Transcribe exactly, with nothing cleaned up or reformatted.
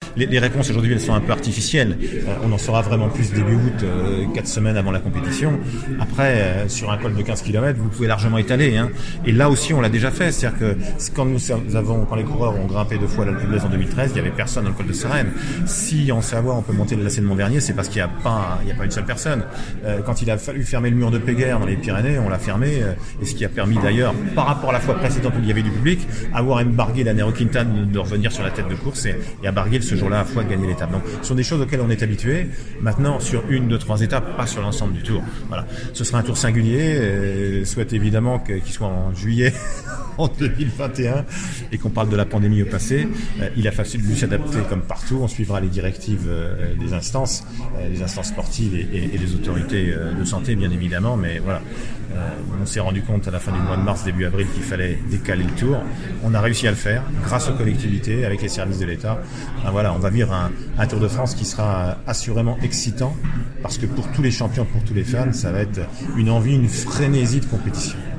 les, les réponses aujourd'hui elles sont un peu artificielles. Euh, on en saura vraiment plus début août, euh, quatre semaines avant la compétition. Après, euh, sur un col de quinze kilomètres, vous pouvez largement étaler. Hein. Et là aussi, on l'a déjà fait. C'est-à-dire que quand nous avons, quand les coureurs ont grimpé deux fois l'Alpe d'Huez en deux mille treize, il y avait personne dans le col de Suresnes. Si en Savoie on peut monter le lacet de Montvernier, c'est parce qu'il n'y a pas, il y a pas une seule personne. Euh, quand il a fallu fermer le mur de Péguerre dans les Pyrénées, on l'a fermé, euh, et ce qui a permis d'ailleurs, par rapport à la fois précédente où il y avait du public, à voir M. Barguil, la Nero Quintana de, de revenir sur la tête de course et, et à Barguil ce jour-là à fois de gagner l'étape. Donc, ce sont des choses auxquelles on est habitué. Maintenant, sur une, deux, trois étapes, pas sur l'ensemble du tour. Voilà. Ce sera un tour singulier. Euh, souhaite évidemment qu'il soit en juillet en deux mille vingt et un et qu'on parle de la pandémie au passé. Euh, il a fallu s'adapter comme partout. On suivra les directives euh, des instances, euh, les instances sportives et, et, et les autorités euh, de santé, bien évidemment. Mais voilà, euh, on s'est rendu compte à la fin du mois de mars, début avril, qu'il fallait décaler le tour. On a réussi à le faire grâce aux collectivités, avec les services de l'État. Enfin, voilà, on va vivre un, un Tour de France qui sera assurément excitant parce que pour tous les champions, pour tous les fans, ça va être une envie, une frénésie de compétition.